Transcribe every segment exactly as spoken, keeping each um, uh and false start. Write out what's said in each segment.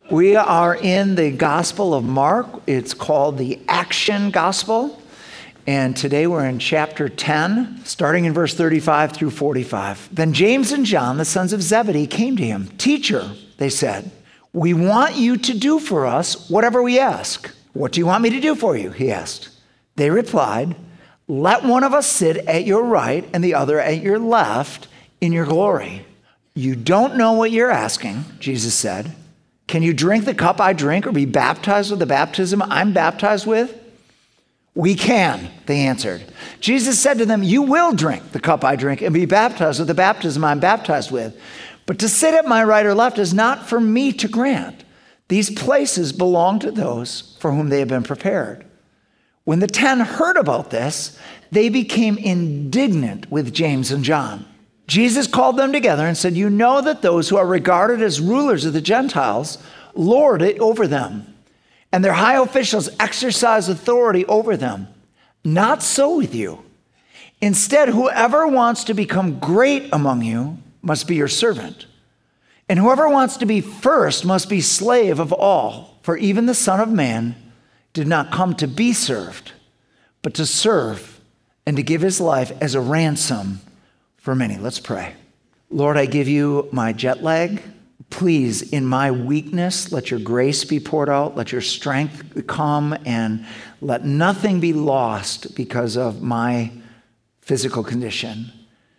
We are in the Gospel of Mark. It's called the Action Gospel. And today we're in chapter ten, starting in verse thirty-five through forty-five. Then James and John, the sons of Zebedee, came to him. Teacher, they said, we want you to do for us whatever we ask. What do you want me to do for you? He asked. They replied, let one of us sit at your right and the other at your left in your glory. You don't know what you're asking, Jesus said. Can you drink the cup I drink or be baptized with the baptism I'm baptized with? We can, they answered. Jesus said to them, you will drink the cup I drink and be baptized with the baptism I'm baptized with. But to sit at my right or left is not for me to grant. These places belong to those for whom they have been prepared. When the ten heard about this, they became indignant with James and John. Jesus called them together and said, you know that those who are regarded as rulers of the Gentiles lord it over them, and their high officials exercise authority over them. Not so with you. Instead, whoever wants to become great among you must be your servant. And whoever wants to be first must be slave of all. For even the Son of Man did not come to be served, but to serve and to give his life as a ransom for many. Let's pray. Lord, I give you my jet lag. Please, in my weakness, let your grace be poured out. Let your strength come, and let nothing be lost because of my physical condition.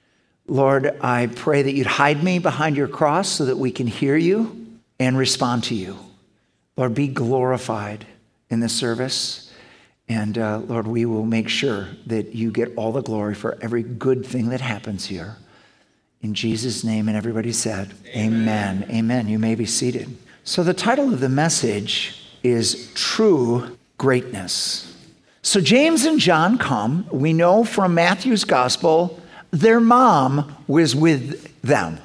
Lord, I pray that you'd hide me behind your cross so that we can hear you and respond to you. Lord, be glorified in this service. And uh, Lord, we will make sure that you get all the glory for every good thing that happens here. In Jesus' name, and everybody said, amen. Amen. Amen. You may be seated. So the title of the message is True Greatness. So James and John come. We know from Matthew's gospel, their mom was with them.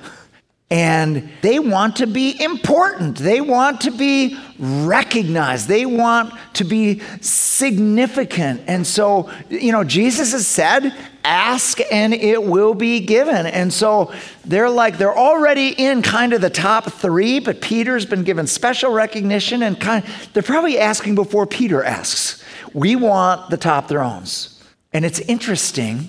And they want to be important. They want to be recognized. They want to be significant. And so, you know, Jesus has said, ask and it will be given. And so they're like, they're already in kind of the top three, but Peter's been given special recognition, and kind of, they're probably asking before Peter asks. We want the top thrones. And it's interesting.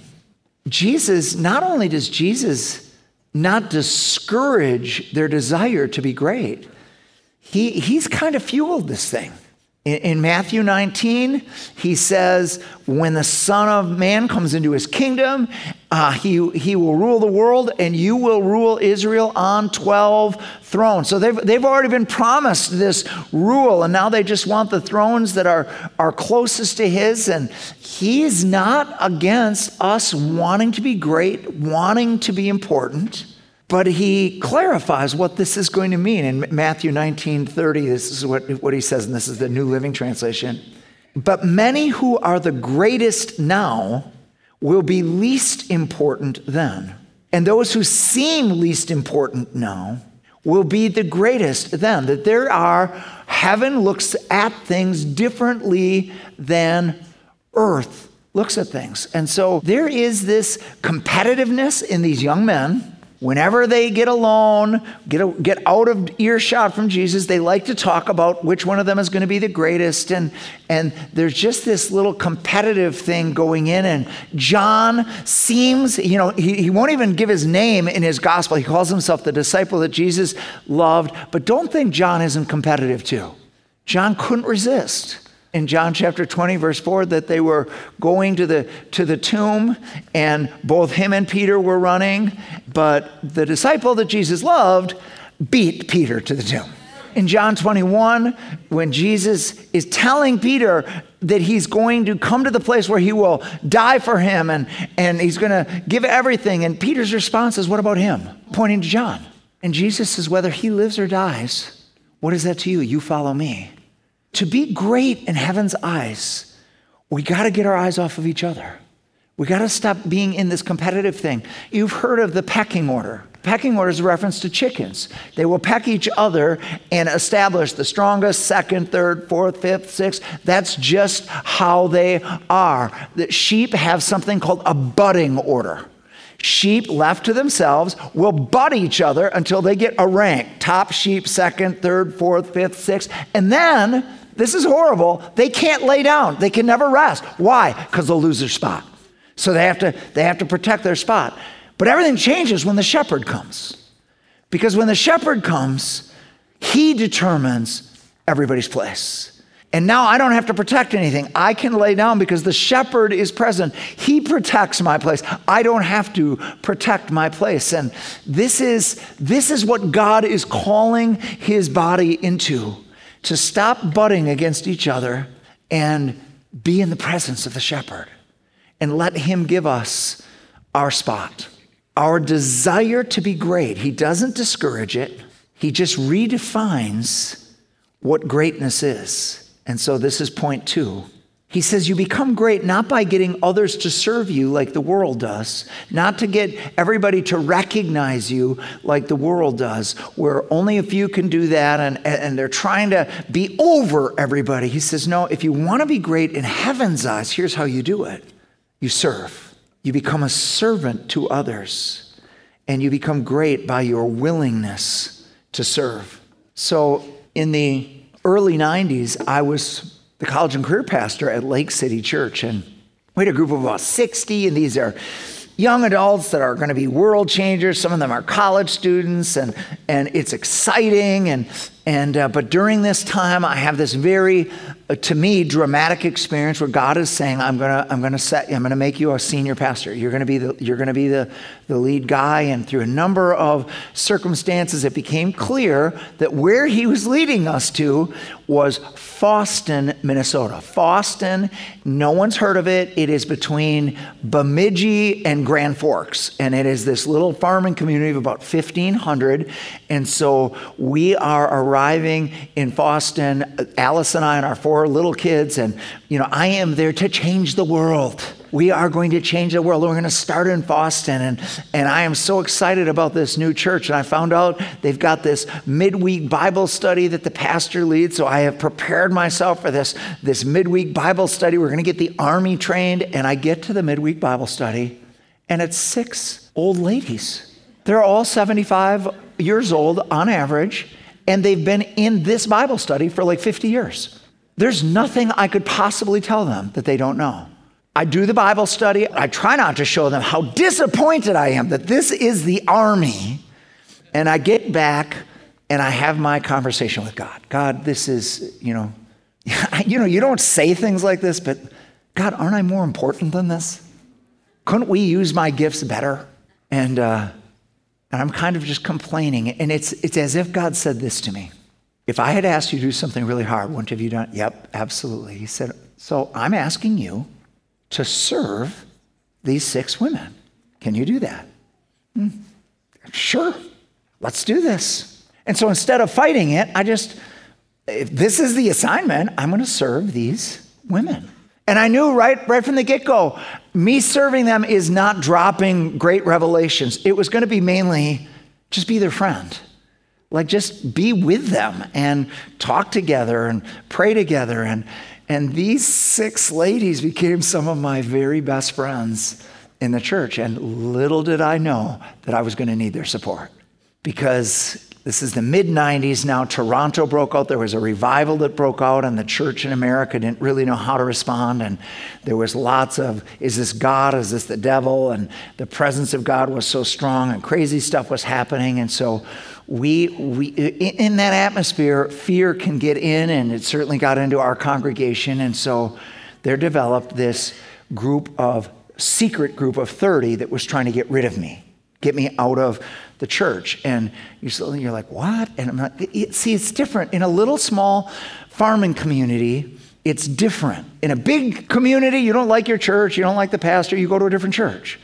Jesus, not only does Jesus not discourage their desire to be great, he, he's kind of fueled this thing. In, in Matthew nineteen, he says, when the Son of Man comes into his kingdom, uh, he, he will rule the world, and you will rule Israel on twelve thrones. So they've, they've already been promised this rule, and now they just want the thrones that are, are closest to his. And he's not against us wanting to be great, wanting to be important, but he clarifies what this is going to mean. In Matthew nineteen thirty, this is what, what he says, and this is the New Living Translation. But many who are the greatest now will be least important then. And those who seem least important now will be the greatest then. That there are, heaven looks at things differently than earth looks at things. And so there is this competitiveness in these young men. Whenever they get alone, get, a, get out of earshot from Jesus, they like to talk about which one of them is going to be the greatest. And, and there's just this little competitive thing going in. And John seems, you know, he, he won't even give his name in his gospel. He calls himself the disciple that Jesus loved. But don't think John isn't competitive too. John couldn't resist. In John chapter twenty, verse four, that they were going to the to the tomb, and both him and Peter were running, but the disciple that Jesus loved beat Peter to the tomb. In John twenty-one, when Jesus is telling Peter that he's going to come to the place where he will die for him, and, and he's going to give everything, and Peter's response is, what about him? Pointing to John. And Jesus says, whether he lives or dies, what is that to you? You follow me. To be great in heaven's eyes, we got to get our eyes off of each other. We got to stop being in this competitive thing. You've heard of the pecking order. Pecking order is a reference to chickens. They will peck each other and establish the strongest, second, third, fourth, fifth, sixth. That's just how they are. The sheep have something called a budding order. Sheep left to themselves will butt each other until they get a rank. Top sheep, second, third, fourth, fifth, sixth. And then, this is horrible, they can't lay down. They can never rest. Why? Because they'll lose their spot. So they have to, they have to protect their spot. But everything changes when the shepherd comes. Because when the shepherd comes, he determines everybody's place. And now I don't have to protect anything. I can lay down because the shepherd is present. He protects my place. I don't have to protect my place. And this is, this is what God is calling his body into, to stop butting against each other and be in the presence of the shepherd and let him give us our spot. Our desire to be great. He doesn't discourage it. He just redefines what greatness is. And so this is point two. He says you become great not by getting others to serve you like the world does, not to get everybody to recognize you like the world does, where only a few can do that and, and they're trying to be over everybody. He says, no, if you want to be great in heaven's eyes, here's how you do it. You serve. You become a servant to others, and you become great by your willingness to serve. So in the early nineties, I was the college and career pastor at Lake City Church, and we had a group of about sixty, and these are young adults that are going to be world changers. Some of them are college students, and and it's exciting. And and uh, but during this time, I have this very, uh, to me, dramatic experience where God is saying, "I'm gonna I'm gonna set I'm gonna make you a senior pastor. You're gonna be the you're gonna be the the lead guy." And through a number of circumstances, it became clear that where He was leading us to was Fosston, Minnesota. Fosston, no one's heard of it. It is between Bemidji and Grand Forks, and it is this little farming community of about fifteen hundred. And so we are arriving in Fosston, Alice and I and our four little kids, and you know, I am there to change the world. We are going to change the world. We're going to start in Fosston, and, and I am so excited about this new church. And I found out they've got this midweek Bible study that the pastor leads, so I have prepared myself for this, this midweek Bible study. We're going to get the army trained, and I get to the midweek Bible study, and it's six old ladies. They're all seventy-five years old on average, and they've been in this Bible study for like fifty years. There's nothing I could possibly tell them that they don't know. I do the Bible study. I try not to show them how disappointed I am that this is the army. And I get back and I have my conversation with God. God, this is, you know, you know, you don't say things like this, but God, aren't I more important than this? Couldn't we use my gifts better? And uh, and I'm kind of just complaining. And it's it's as if God said this to me. If I had asked you to do something really hard, wouldn't have you done it? Yep, absolutely. He said, so I'm asking you to serve these six women. Can you do that? Hmm. Sure, let's do this. And so instead of fighting it, I just, if this is the assignment, I'm going to serve these women. And I knew right, right from the get-go, me serving them is not dropping great revelations. It was going to be mainly just be their friend. Like just be with them and talk together and pray together. And And these six ladies became some of my very best friends in the church. And little did I know that I was going to need their support. Because this is the mid nineties now. Toronto broke out. There was a revival that broke out, and the church in America didn't really know how to respond. And there was lots of, is this God? Is this the devil? And the presence of God was so strong, and crazy stuff was happening. And so We, we, in that atmosphere, fear can get in, and it certainly got into our congregation. And so there developed this group of, secret group of thirty that was trying to get rid of me, get me out of the church. And you're, you're like, what? And I'm not, it, see, it's different. In a little small farming community, it's different. In a big community, you don't like your church, you don't like the pastor, you go to a different church.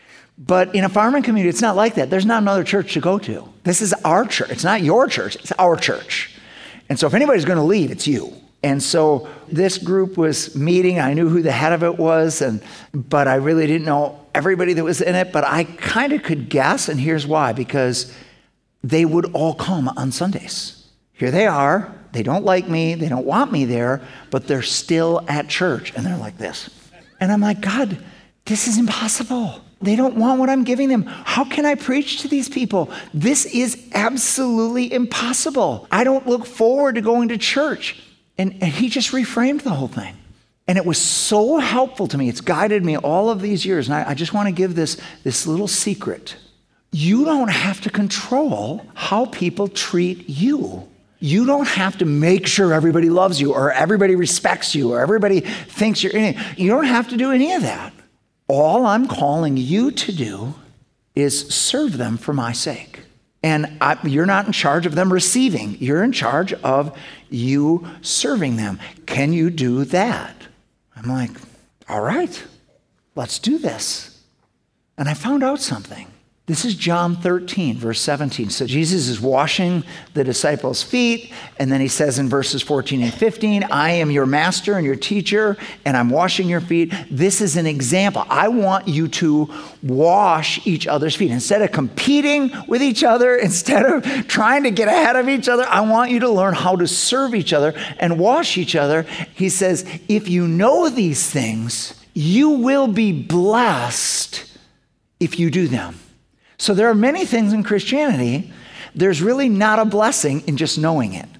But in a farming community, it's not like that. There's not another church to go to. This is our church. It's not your church. It's our church. And so if anybody's going to leave, it's you. And so this group was meeting. I knew who the head of it was, and but I really didn't know everybody that was in it. But I kind of could guess, and here's why. Because they would all come on Sundays. Here they are. They don't like me. They don't want me there. But they're still at church. And they're like this. And I'm like, God, this is impossible. They don't want what I'm giving them. How can I preach to these people? This is absolutely impossible. I don't look forward to going to church. And, and he just reframed the whole thing. And it was so helpful to me. It's guided me all of these years. And I, I just want to give this, this little secret. You don't have to control how people treat you. You don't have to make sure everybody loves you or everybody respects you or everybody thinks you're in it. You don't have to do any of that. All I'm calling you to do is serve them for my sake. And I, you're not in charge of them receiving. You're in charge of you serving them. Can you do that? I'm like, all right, let's do this. And I found out something. This is John thirteen, verse seventeen. So Jesus is washing the disciples' feet, and then he says in verses fourteen and fifteen, I am your master and your teacher, and I'm washing your feet. This is an example. I want you to wash each other's feet. Instead of competing with each other, instead of trying to get ahead of each other, I want you to learn how to serve each other and wash each other. He says, if you know these things, you will be blessed if you do them. So there are many things in Christianity, there's really not a blessing in just knowing it.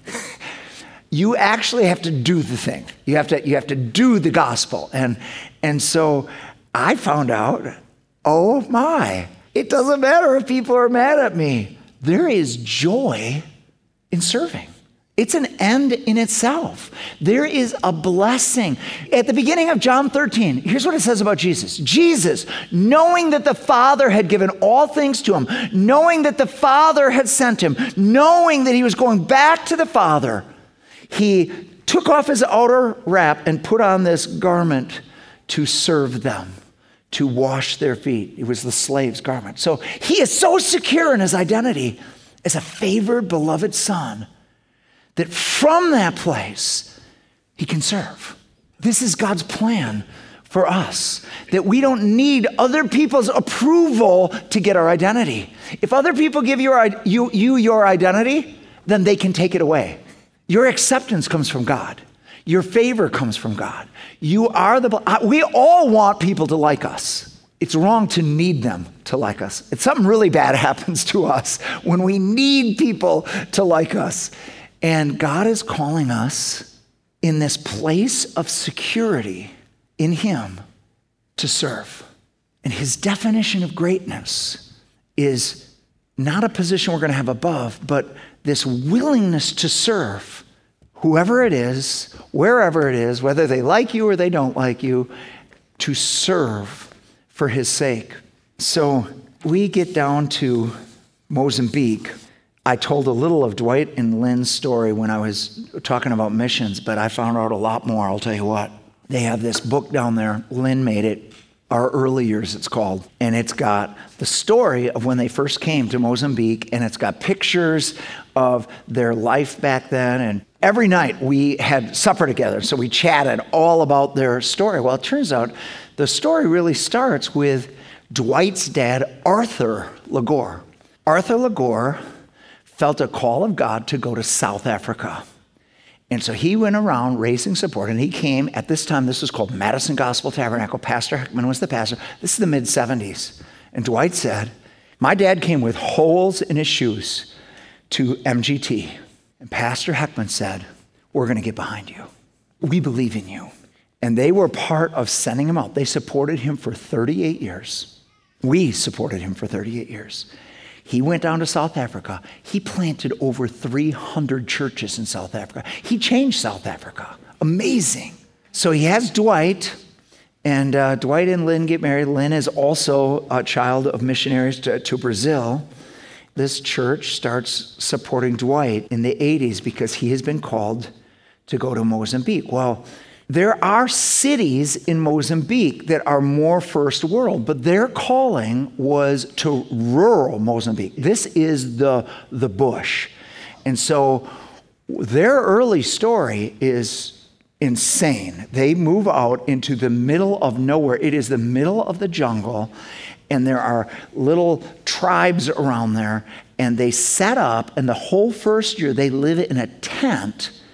You actually have to do the thing. You have to, you have to do the gospel. And, and so I found out, oh my, it doesn't matter if people are mad at me. There is joy in serving. It's an end in itself. There is a blessing. At the beginning of John thirteen, here's what it says about Jesus. Jesus, knowing that the Father had given all things to him, knowing that the Father had sent him, knowing that he was going back to the Father, he took off his outer wrap and put on this garment to serve them, to wash their feet. It was the slave's garment. So he is so secure in his identity as a favored, beloved son, that from that place, he can serve. This is God's plan for us, that we don't need other people's approval to get our identity. If other people give your, you, you your identity, then they can take it away. Your acceptance comes from God. Your favor comes from God. You are the, we all want people to like us. It's wrong to need them to like us. It's something really bad happens to us when we need people to like us. And God is calling us in this place of security in him to serve. And his definition of greatness is not a position we're going to have above, but this willingness to serve whoever it is, wherever it is, whether they like you or they don't like you, to serve for his sake. So we get down to Mozambique. I told a little of Dwight and Lynn's story when I was talking about missions, but I found out a lot more. I'll tell you what. They have this book down there. Lynn made it. Our Early Years, it's called. And it's got the story of when they first came to Mozambique, and it's got pictures of their life back then. And every night we had supper together, so we chatted all about their story. Well, it turns out the story really starts with Dwight's dad, Arthur Lagore. Arthur Lagore felt a call of God to go to South Africa. And so he went around raising support, and he came, at this time, this was called Madison Gospel Tabernacle. Pastor Heckman was the pastor. This is the mid seventies. And Dwight said, my dad came with holes in his shoes to M G T. And Pastor Heckman said, we're going to get behind you. We believe in you. And they were part of sending him out. They supported him for thirty-eight years. We supported him for thirty-eight years. He went down to South Africa. He planted over three hundred churches in South Africa. He changed South Africa. Amazing. So he has Dwight, and uh, Dwight and Lynn get married. Lynn is also a child of missionaries to, to Brazil. This church starts supporting Dwight in the eighties because he has been called to go to Mozambique. Well, there are cities in Mozambique that are more first world, but their calling was to rural Mozambique. This is the, the bush. And so their early story is insane. They move out into the middle of nowhere. It is the middle of the jungle, and there are little tribes around there, and they set up, and the whole first year they live in a tent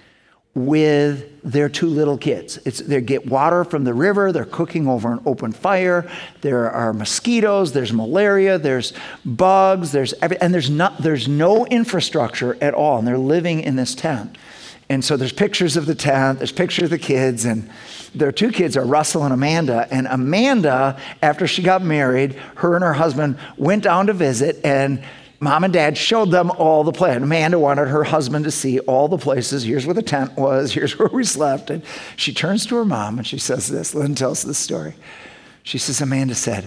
with their two little kids. It's, they get water from the river. They're cooking over an open fire. There are mosquitoes. There's malaria. There's bugs. There's every, and there's not. There's no infrastructure at all. And they're living in this tent. And so there's pictures of the tent. There's pictures of the kids. And their two kids are Russell and Amanda. And Amanda, after she got married, her and her husband went down to visit, and Mom and Dad showed them all the place. Amanda wanted her husband to see all the places. Here's where the tent was. Here's where we slept. And she turns to her mom and she says this. Lynn tells this story. She says, Amanda said,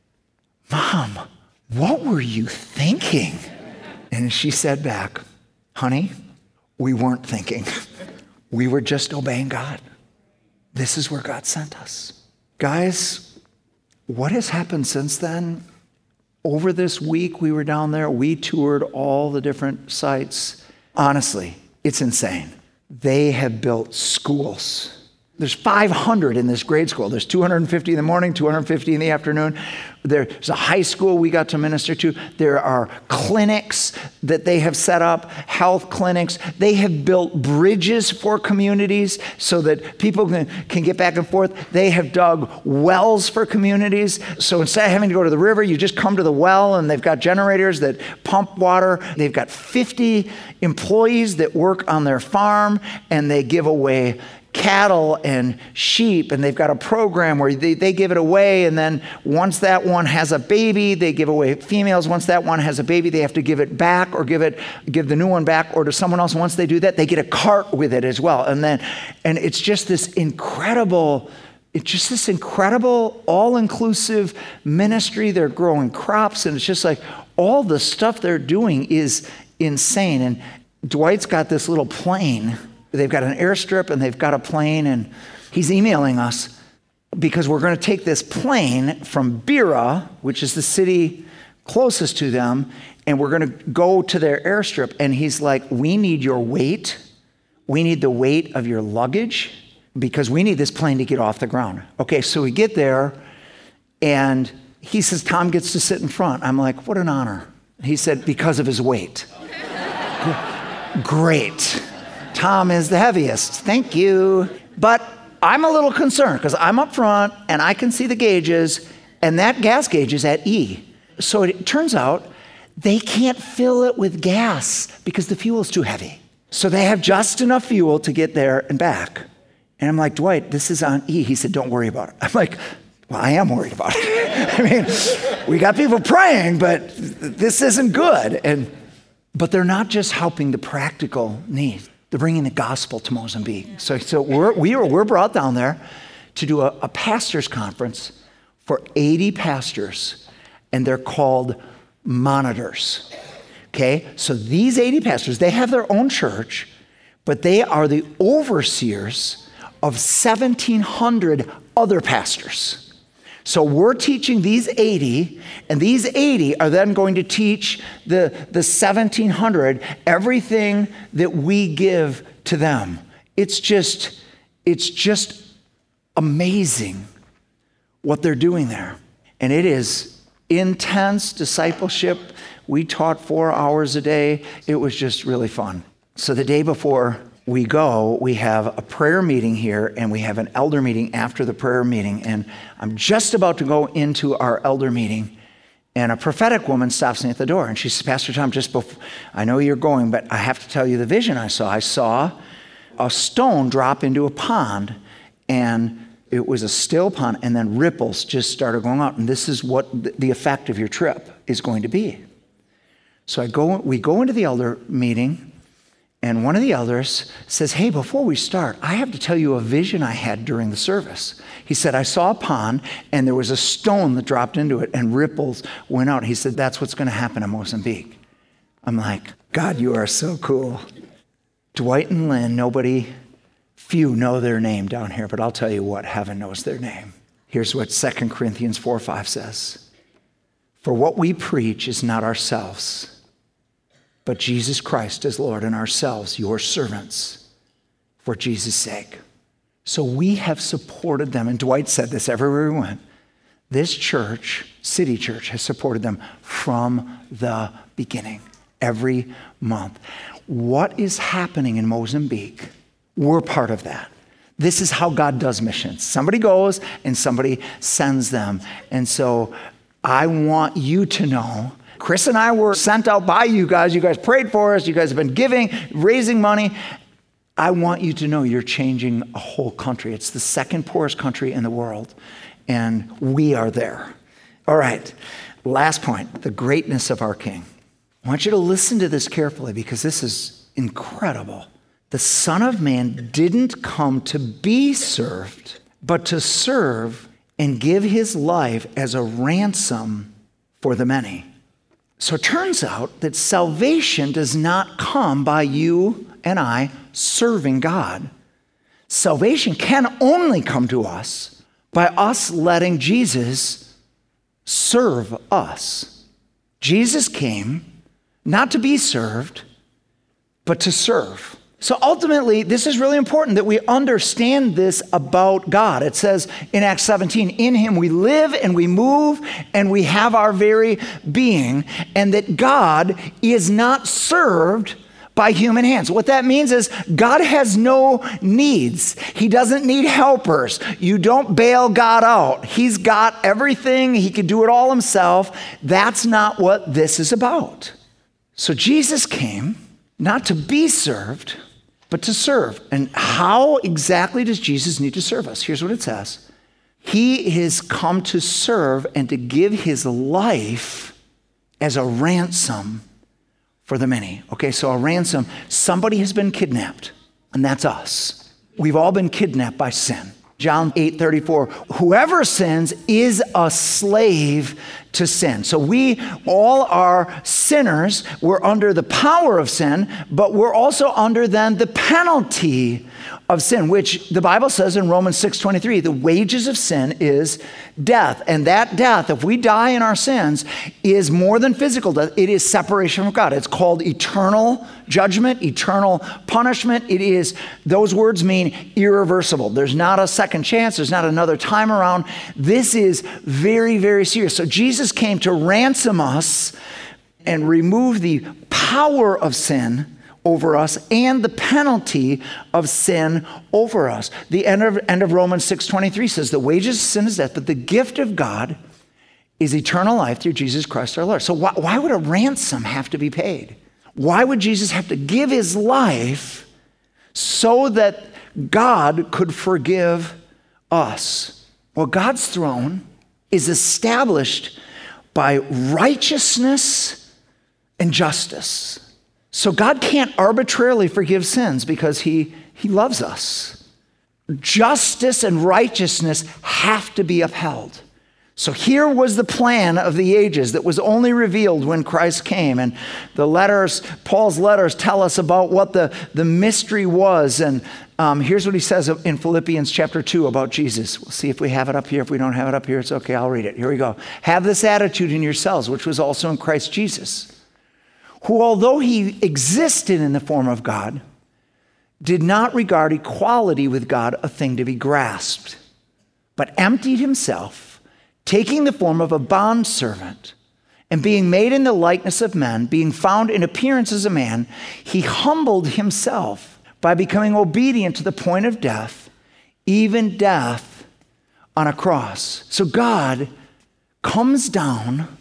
Mom, what were you thinking? And she said back, honey, we weren't thinking. We were just obeying God. This is where God sent us. Guys, what has happened since then? Over this week we were down there, we toured all the different sites. Honestly, it's insane. They have built schools. There's five hundred in this grade school. There's two hundred fifty in the morning, two hundred fifty in the afternoon. There's a high school we got to minister to. There are clinics that they have set up, health clinics. They have built bridges for communities so that people can, can get back and forth. They have dug wells for communities. So instead of having to go to the river, you just come to the well, and they've got generators that pump water. They've got fifty employees that work on their farm, and they give away cattle and sheep, and they've got a program where they, they give it away, and then once that one has a baby, they give away females. Once that one has a baby, they have to give it back or give it give the new one back or to someone else. Once they do that, they get a cart with it as well. And then and it's just this incredible It's just this incredible all-inclusive ministry. They're growing crops, and it's just like all the stuff they're doing is insane. And Dwight's got this little plane. They've got an airstrip and they've got a plane, and he's emailing us because we're going to take this plane from Beera, which is the city closest to them, and we're going to go to their airstrip. And he's like, we need your weight. We need the weight of your luggage because we need this plane to get off the ground. Okay, so we get there, and he says, Tom gets to sit in front. I'm like, what an honor. He said, because of his weight. Great. Tom is the heaviest. Thank you. But I'm a little concerned because I'm up front and I can see the gauges, and that gas gauge is at E. So it turns out they can't fill it with gas because the fuel is too heavy. So they have just enough fuel to get there and back. And I'm like, Dwight, this is on E. He said, don't worry about it. I'm like, well, I am worried about it. I mean, we got people praying, but this isn't good. And but they're not just helping the practical needs. They're bringing the gospel to Mozambique. So, so we're, we are, we're brought down there to do a, a pastor's conference for eighty pastors, and they're called monitors. Okay, so these eighty pastors, they have their own church, but they are the overseers of seventeen hundred other pastors. So we're teaching these eighty, and these eighty are then going to teach the, the seventeen hundred everything that we give to them. It's just, it's just amazing what they're doing there. And it is intense discipleship. We taught four hours a day. It was just really fun. So the day before we go, we have a prayer meeting here, and we have an elder meeting after the prayer meeting. And I'm just about to go into our elder meeting, and a prophetic woman stops me at the door, and she says, Pastor Tom, just before, I know you're going, but I have to tell you the vision I saw. I saw a stone drop into a pond, and it was a still pond, and then ripples just started going out. And this is what the effect of your trip is going to be. So I go. we go into the elder meeting, and one of the elders says, hey, before we start, I have to tell you a vision I had during the service. He said, I saw a pond, and there was a stone that dropped into it, and ripples went out. He said, that's what's going to happen in Mozambique. I'm like, God, you are so cool. Dwight and Lynn, nobody, few know their name down here, but I'll tell you what, heaven knows their name. Here's what Second Corinthians four five says. For what we preach is not ourselves, but Jesus Christ is Lord, and ourselves, your servants, for Jesus' sake. So we have supported them, and Dwight said this everywhere we went. This church, City Church, has supported them from the beginning, every month. What is happening in Mozambique We're part of that. This is how God does missions. Somebody goes and somebody sends them. And so I want you to know, Chris and I were sent out by you guys. You guys prayed for us. You guys have been giving, raising money. I want you to know you're changing a whole country. It's the second poorest country in the world, and we are there. All right, last point, the greatness of our King. I want you to listen to this carefully because this is incredible. The Son of Man didn't come to be served, but to serve and give his life as a ransom for the many. So it turns out that salvation does not come by you and I serving God. Salvation can only come to us by us letting Jesus serve us. Jesus came not to be served, but to serve. So ultimately, this is really important that we understand this about God. It says in Acts seventeen, in him we live and we move and we have our very being, and that God is not served by human hands. What that means is God has no needs. He doesn't need helpers. You don't bail God out. He's got everything. He can do it all himself. That's not what this is about. So Jesus came not to be served, but to serve. And how exactly does Jesus need to serve us? Here's what it says. He has come to serve and to give his life as a ransom for the many. Okay, so a ransom, somebody has been kidnapped, and that's us. We've all been kidnapped by sin. John eight thirty-four, whoever sins is a slave to sin. So we all are sinners. We're under the power of sin, but we're also under then the penalty of sin, which the Bible says in Romans six twenty-three, the wages of sin is death. And that death, if we die in our sins, is more than physical death. It is separation from God. It's called eternal judgment, eternal punishment. It is, those words mean irreversible. There's not a second chance. There's not another time around. This is very, very serious. So Jesus came to ransom us and remove the power of sin over us and the penalty of sin over us. The end of, end of Romans six twenty-three says the wages of sin is death, but the gift of God is eternal life through Jesus Christ our Lord. So why, why would a ransom have to be paid? Why would Jesus have to give his life so that God could forgive us? Well, God's throne is established by righteousness and justice. So God can't arbitrarily forgive sins because he, he loves us. Justice and righteousness have to be upheld. So here was the plan of the ages that was only revealed when Christ came. And the letters, Paul's letters tell us about what the, the mystery was. And um, here's what he says in Philippians chapter two about Jesus. We'll see if we have it up here. If we don't have it up here, it's okay. I'll read it. Here we go. Have this attitude in yourselves, which was also in Christ Jesus, who, although he existed in the form of God, did not regard equality with God a thing to be grasped, but emptied himself, taking the form of a bondservant, and being made in the likeness of men, being found in appearance as a man, he humbled himself by becoming obedient to the point of death, even death on a cross. So God comes down,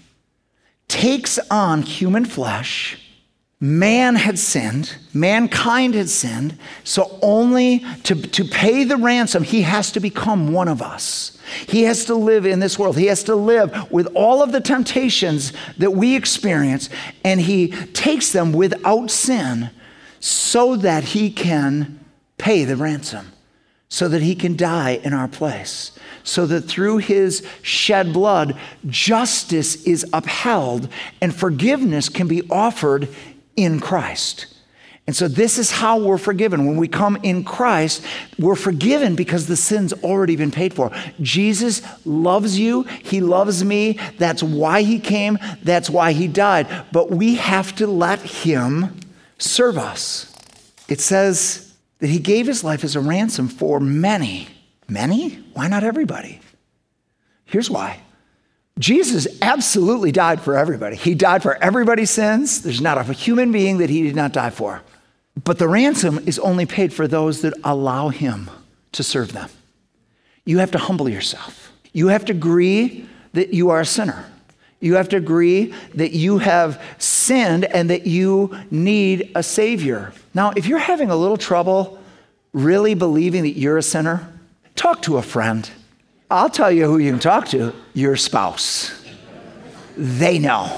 takes on human flesh. Man had sinned, mankind had sinned, so only to, to pay the ransom, he has to become one of us. He has to live in this world. He has to live with all of the temptations that we experience, and he takes them without sin so that he can pay the ransom, so that he can die in our place, so that through his shed blood, justice is upheld and forgiveness can be offered in Christ. And so this is how we're forgiven. When we come in Christ, we're forgiven because the sin's already been paid for. Jesus loves you. He loves me. That's why he came. That's why he died. But we have to let him serve us. It says that he gave his life as a ransom for many. Many? Why not everybody? Here's why. Jesus absolutely died for everybody. He died for everybody's sins. There's not a human being that he did not die for. But the ransom is only paid for those that allow him to serve them. You have to humble yourself. You have to agree that you are a sinner. You have to agree that you have sinned and that you need a Savior. Now, if you're having a little trouble really believing that you're a sinner, talk to a friend. I'll tell you who you can talk to, your spouse. They know.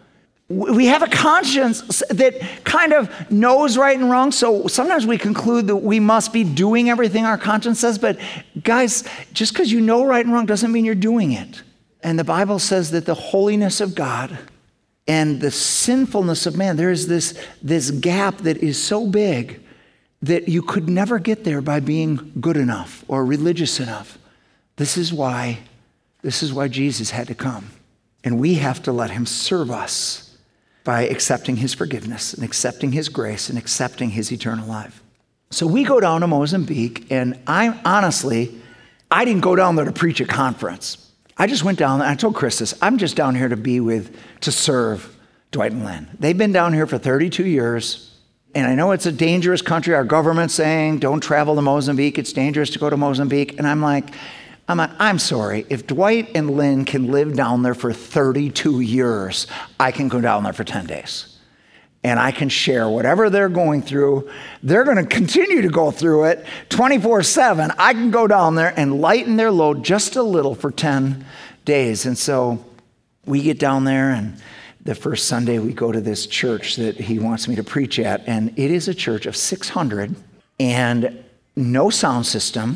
We have a conscience that kind of knows right and wrong, so sometimes we conclude that we must be doing everything our conscience says, but guys, just because you know right and wrong doesn't mean you're doing it. And the Bible says that the holiness of God and the sinfulness of man, there is this, this gap that is so big that you could never get there by being good enough or religious enough. This is why, this is why Jesus had to come. And we have to let him serve us by accepting his forgiveness and accepting his grace and accepting his eternal life. So we go down to Mozambique, and I honestly, I didn't go down there to preach a conference. I just went down there, and I told Chris this, I'm just down here to be with, to serve Dwight and Lynn. They've been down here for thirty-two years, and I know it's a dangerous country. Our government's saying, don't travel to Mozambique. It's dangerous to go to Mozambique. And I'm like, I'm like, I'm sorry. If Dwight and Lynn can live down there for thirty-two years, I can go down there for ten days. And I can share whatever they're going through. They're going to continue to go through it twenty-four seven. I can go down there and lighten their load just a little for ten days. And so we get down there, and the first Sunday we go to this church that he wants me to preach at. And it is a church of six hundred and no sound system.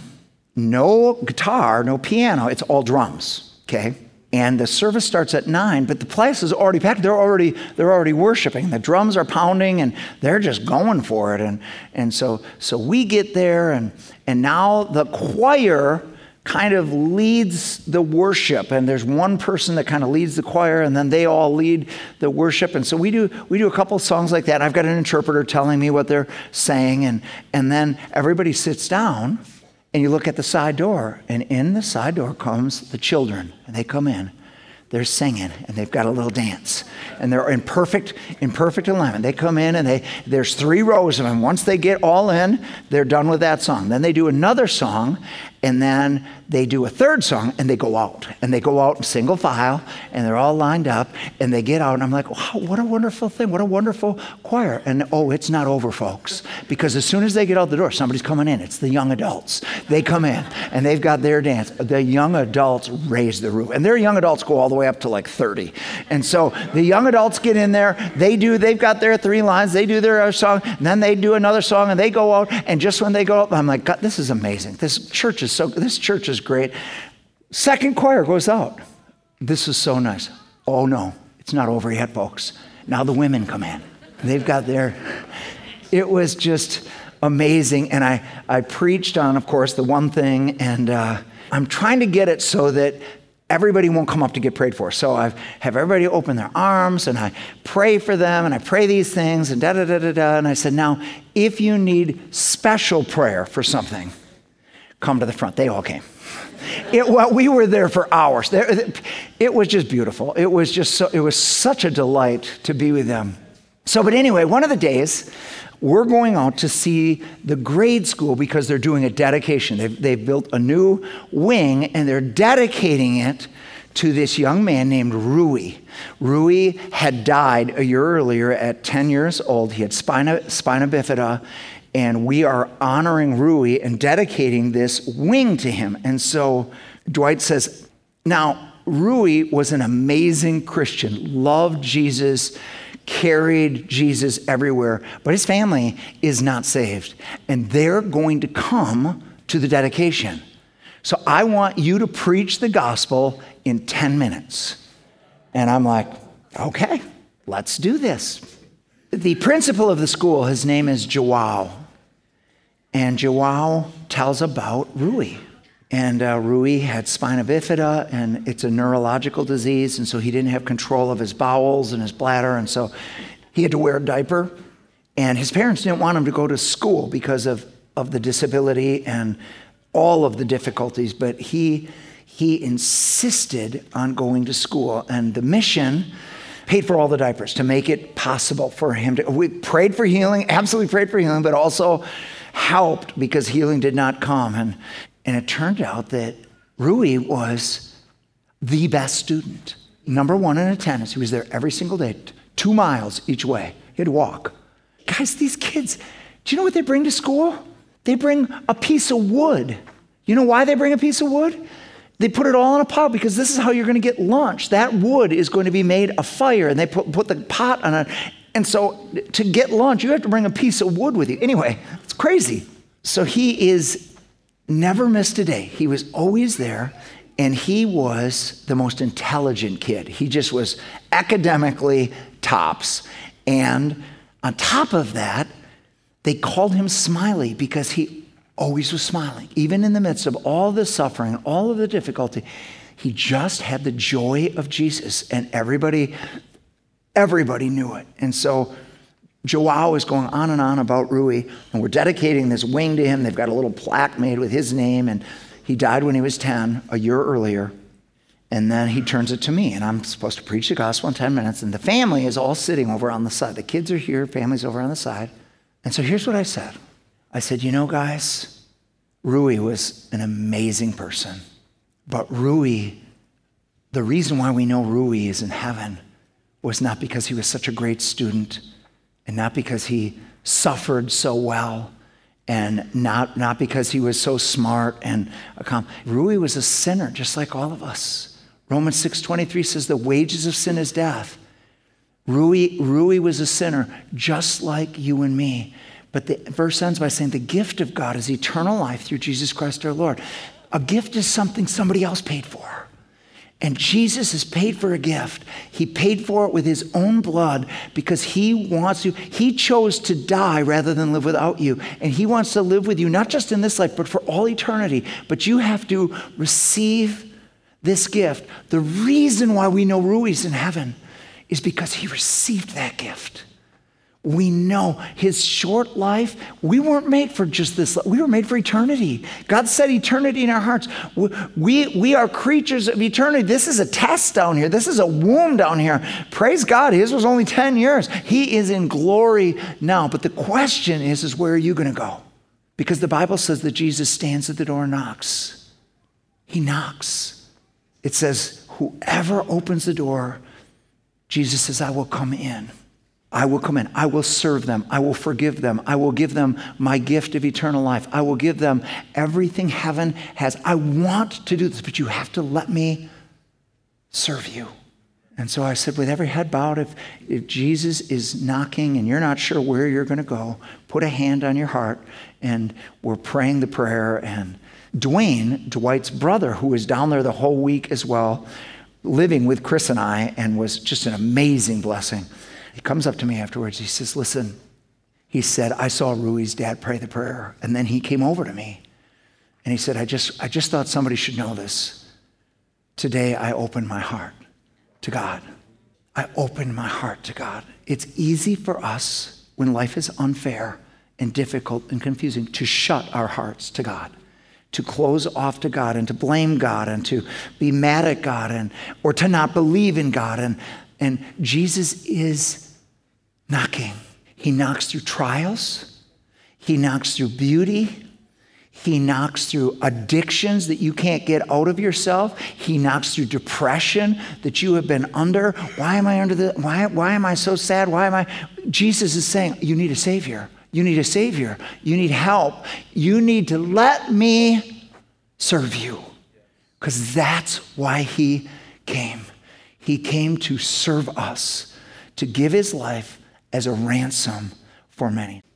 No guitar, no piano, it's all drums, okay? And the service starts at nine, but the place is already packed. They're already, they're already worshiping. The drums are pounding, and they're just going for it. And, and so, so we get there, and, and now the choir kind of leads the worship. And there's one person that kind of leads the choir, and then they all lead the worship. And so we do we do a couple songs like that. I've got an interpreter telling me what they're saying, and, and then everybody sits down. And you look at the side door, and in the side door comes the children, and they come in. They're singing, and they've got a little dance, and they're in perfect, in perfect alignment. They come in, and they there's three rows of them. Once they get all in, they're done with that song. Then they do another song, and then they do a third song, and they go out. And they go out in single file, and they're all lined up, and they get out, and I'm like, wow, what a wonderful thing. What a wonderful choir. And oh, it's not over, folks, because as soon as they get out the door, somebody's coming in. It's the young adults. They come in, and they've got their dance. The young adults raise the roof, and their young adults go all the way up to like thirty. And so the young adults get in there. They do, they've got their three lines. They do their song, and then they do another song, and they go out, and just when they go up, I'm like, God, this is amazing. This church is so, this church is great. Second choir goes out. This is so nice. Oh no, it's not over yet, folks. Now the women come in. They've got their, it was just amazing. And I, I preached on, of course, the one thing, and uh, I'm trying to get it so that everybody won't come up to get prayed for. So I have everybody open their arms, and I pray for them, and I pray these things, and da-da-da-da-da. And I said, now, if you need special prayer for something, come to the front. They all came. It, well, we were there for hours. There, it was just beautiful. It was just so, it was such a delight to be with them. So, but anyway, one of the days, we're going out to see the grade school because they're doing a dedication. They've, they've built a new wing, and they're dedicating it to this young man named Rui. Rui had died a year earlier at ten years old. He had spina, spina bifida, and we are honoring Rui and dedicating this wing to him. And so Dwight says, now, Rui was an amazing Christian, loved Jesus, carried Jesus everywhere, but his family is not saved, and they're going to come to the dedication. So I want you to preach the gospel in ten minutes. And I'm like, okay, let's do this. The principal of the school, his name is Joao. And Joao tells about Rui. And uh, Rui had spina bifida, and it's a neurological disease, and so he didn't have control of his bowels and his bladder, and so he had to wear a diaper. And his parents didn't want him to go to school because of, of the disability and all of the difficulties, but he he insisted on going to school. And the mission paid for all the diapers to make it possible for him to, we prayed for healing, absolutely prayed for healing, but also helped because healing did not come. And, and it turned out that Rui was the best student. Number one in attendance. He was there every single day, two miles each way. He'd walk. Guys, these kids, do you know what they bring to school? They bring a piece of wood. You know why they bring a piece of wood? They put it all in a pot because this is how you're going to get lunch. That wood is going to be made a fire, and they put, put the pot on it. And so to get lunch, you have to bring a piece of wood with you. Anyway, it's crazy. So he is never missed a day. He was always there, and he was the most intelligent kid. He just was academically tops. And on top of that, they called him Smiley because he always was smiling. Even in the midst of all the suffering, all of the difficulty, he just had the joy of Jesus, and everybody, everybody knew it. And so Joao is going on and on about Rui, and we're dedicating this wing to him. They've got a little plaque made with his name, and he died when he was ten, a year earlier. And then he turns it to me, and I'm supposed to preach the gospel in ten minutes, and the family is all sitting over on the side. The kids are here, family's over on the side. And so here's what I said. I said, you know, guys, Rui was an amazing person. But Rui, the reason why we know Rui is in heaven was not because he was such a great student and not because he suffered so well and not, not because he was so smart and accomplished. Rui was a sinner just like all of us. Romans six twenty-three says the wages of sin is death. Rui, Rui was a sinner just like you and me. But the verse ends by saying the gift of God is eternal life through Jesus Christ our Lord. A gift is something somebody else paid for. And Jesus has paid for a gift. He paid for it with his own blood because he wants you. He chose to die rather than live without you. And he wants to live with you, not just in this life, but for all eternity. But you have to receive this gift. The reason why we know Rui's in heaven is because he received that gift. We know his short life, we weren't made for just this. We were made for eternity. God set eternity in our hearts. We, we, we are creatures of eternity. This is a test down here. This is a womb down here. Praise God, his was only ten years. He is in glory now. But the question is, is where are you going to go? Because the Bible says that Jesus stands at the door and knocks. He knocks. It says, whoever opens the door, Jesus says, I will come in. I will come in. I will serve them. I will forgive them. I will give them my gift of eternal life. I will give them everything heaven has. I want to do this, but you have to let me serve you. And so I said, with every head bowed, if, if Jesus is knocking and you're not sure where you're going to go, put a hand on your heart, and we're praying the prayer. And Dwayne, Dwight's brother, who was down there the whole week as well, living with Chris and I, and was just an amazing blessing. He comes up to me afterwards. He says, listen, he said, I saw Rui's dad pray the prayer. And then he came over to me and he said, I just, I just thought somebody should know this. Today I opened my heart to God. I opened my heart to God. It's easy for us when life is unfair and difficult and confusing to shut our hearts to God, to close off to God and to blame God and to be mad at God and or to not believe in God. And, and Jesus is knocking. He knocks through trials. He knocks through beauty. He knocks through addictions that you can't get out of yourself. He knocks through depression that you have been under. Why am I under the, why, why am I so sad? Why am I? Jesus is saying, you need a savior. You need a savior. You need help. You need to let me serve you. Because that's why he came. He came to serve us, to give his life as a ransom for many.